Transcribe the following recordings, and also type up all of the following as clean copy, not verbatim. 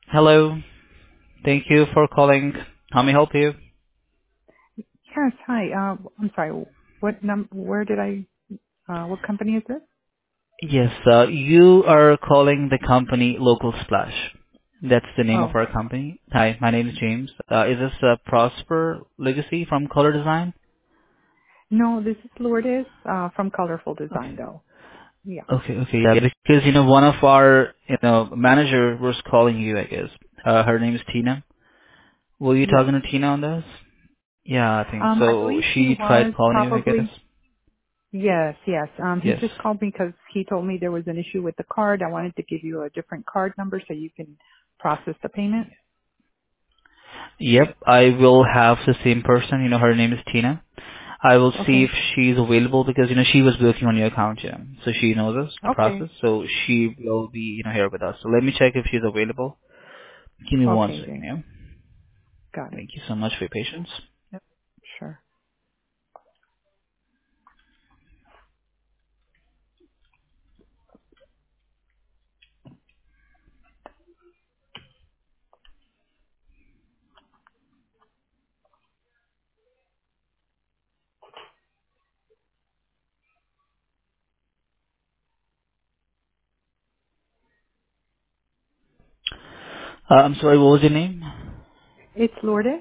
Hello. Thank you for calling. How may I help you? Yes, hi. I'm sorry. Where did what company is this? Yes, you are calling the company Local Splash. That's the name of Oh, our company. Hi, my name is James. Is this Prosper Legacy from Color Design? no, this is Lourdes, from Colorful Okay. Design though. Yeah. Okay. Yeah, because, one of our, manager was calling you, I guess. Her name is Tina. Were you Yes. talking to Tina on this? Yeah, I think I so. believe he She tried was calling you, I guess. probably, yes. He Yes. just called me because he told me there was an issue with the card. I wanted to give you a different card number so you can process the payment. Yep, I will have the same person. Her name is Tina. I will see if Okay. she's available because she was working on your account, yeah. So she knows us, the process. Okay. So she will be here with us. So let me check if she's available. Give me one Okay, second, Jane. yeah. Got it. Thank you so much for your patience. Yep. Sure. I'm sorry, what was your name? It's Lourdes?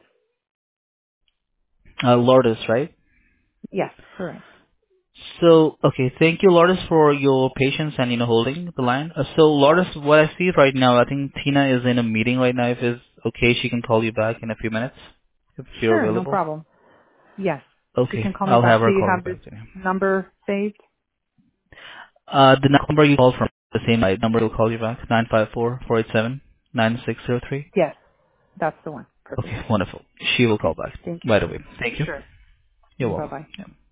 Lourdes, right? Yes, correct. So, okay, thank you, Lourdes, for your patience and holding the line. So, Lourdes, what I see right now, I think Tina is in a meeting right now. If it's okay, she can call you back in a few minutes if you're Sure, no available. problem. Yes. She Okay, can call me I'll have back. Do her you call you have this back today. number saved? The number you called from, the same number will call you back, 954-487-9603. Yes, that's the one. Perfect. Okay, wonderful. She will call Okay. back Thank you. right away. Thank you. Sure. You're Bye welcome. bye. Yeah.